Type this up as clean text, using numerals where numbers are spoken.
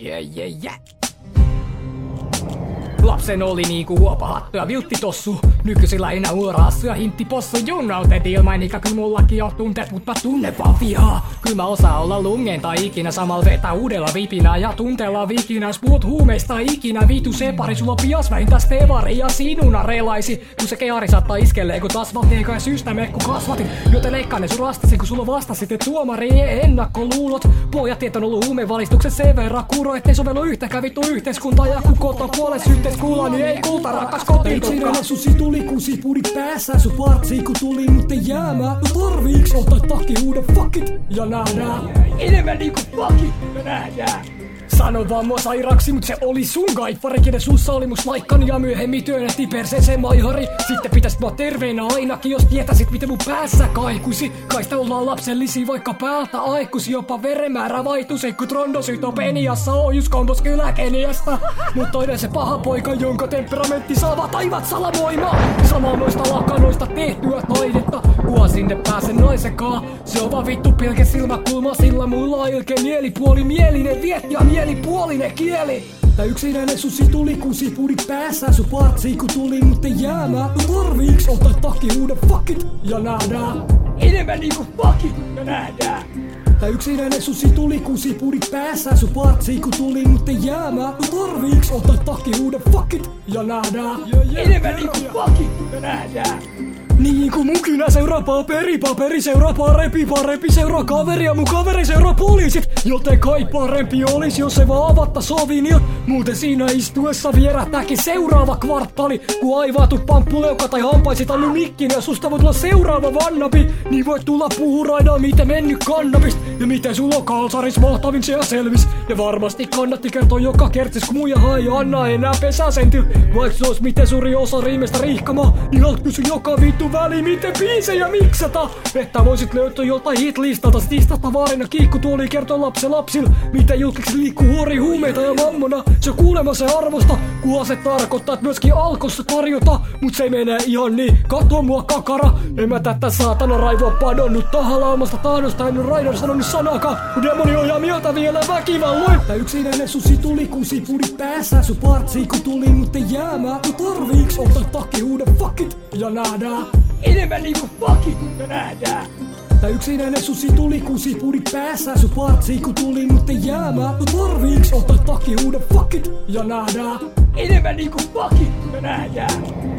Yeah. Lapsen oli niinku huopahattu ja viltti tossu. Nykyisin lähinnä uuraassu ja hintti possu. Junnautet ilmain ikä kyllä mullakin on tunteet, mut mä tunnen vaan vihaa. Kyllä mä osaan olla lungen tai ikinä samalla vetää uudella vipinää ja tunteella vikinäs. Puhut huumeista ikinä vitu separi. Sulla on pias vähintään stevari ja sinun arelaisi. Kun se keari saattaa iskellee kun taas valtiinkaan syystä me kun kasvatin. Joten leikkaan ne sun rastasin kun sulla vastasit et tuomari ennakkoluulot. Pojat on ollut huumevalistuksen sen verran kuro ettei sovellu yhtäkään vittu yhteiskuntaa ja kun kota puolet syytteet kuulla niin ei kulta rakas kotiin tukka. Itse susi tuli kun sipuri päässä sun partsiin kun tuli mut ei jäämää. No tarviiks ottaa takki uuden fuckit ja nähdään. Enemmän niinku fuckit ja nähdään. Sano vaan mua sairaaksi, mut se oli sun gaiffari, kenen sussa oli mus laikkani ja myöhemmin työnnätti perseeseen maihari. Sitten pitäis mua terveenä ainakin, jos tietäisit miten mun päässä kaikuisi. Kaista ollaan lapsellisia vaikka päältä aikuisi, jopa verenmäärä vaihtuisi, kun trondosytopeniassa ohjus kombos kyllä Keniasta. Mut toinen se paha poika, jonka temperamentti saa taivat salavoimaa. Samannoista lakanoista tehtyä taidetta, kuva sinne pääsen naisenkaan. Se on vaan vittu pilke silmäkulma, sillä mulla ilke mielipuoli mielinen vietti ja mielipuolinen kieli. Tää yksinäinen susi tuli kun sipuri päässä sun partsiin kun tuli mut ei jäämää. No tarviiks ottaa takki uuden fuckit ja nähdään. Enemmän niinku fuckit ja nähdään. Tää yksinäinen susi tuli kun sipuri päässä sun partsiin kun tuli mut ei jäämää. No tarviiks ottaa takki uuden fuckit ja nähdään. Enemmän niinku fuckit ja nähdään. Niin kuin mun kynä seuraa paperi seuraa parempi seuraa kaveri ja mun kaveri seuraa poliisit. Joten kai parempi olis jos se vaan avattais ovin ja muuten siinä istuessa vierähtääkin seuraava kvartaali. Kun aivaatu pamppuleuka tai hampaisit allu mikkin ja susta voi tulla seuraava vannapi. Niin voit tulla puhuraidaan miten mennyt kannabist ja miten sulla on kalsaris mahtavin se selvis. Ja varmasti kannatti kertoa joka kertsis kun muija hai anna enää pesäsentil. Vaikka se ois miten suuri osa riimestä riihkamaa, niin alt kysy joka vittu väliin miten biisejä miksata. Että voisit löytää joltain hitlistalta stistasta vaarina kiikkutuoliin kertoo lapsil miten julkiksi liikkuu huori huumeita ja mammona. Se kuulemma se arvosta, kun se tarkoittaa et myöskin alkossa tarjota. Mut se ei mene ihan niin, katso mua kakara. En mä tätä saatana raivoa padonnut tahalaumasta tahdosta, en oo raidon sanonut sanakaan. Kun demoni ohjaa mieltä vielä väkivalloin. Tää yksinäinen susi tuli kun sipuri päässä sun partsiin kun tuli mut ei jäämää. No tarviiks ottaa takki uuden fuckit ja nähdään. Enemmän niinku fuckit ja nähdään. Tää yksinäinen susi tuli kun sipuri päässä sun partsiin kun tuli mut ei jäämää. No tarviiks ottaa takki uuden fuckit ja nähdään. Enemmän niinku fuckit ja nähdään.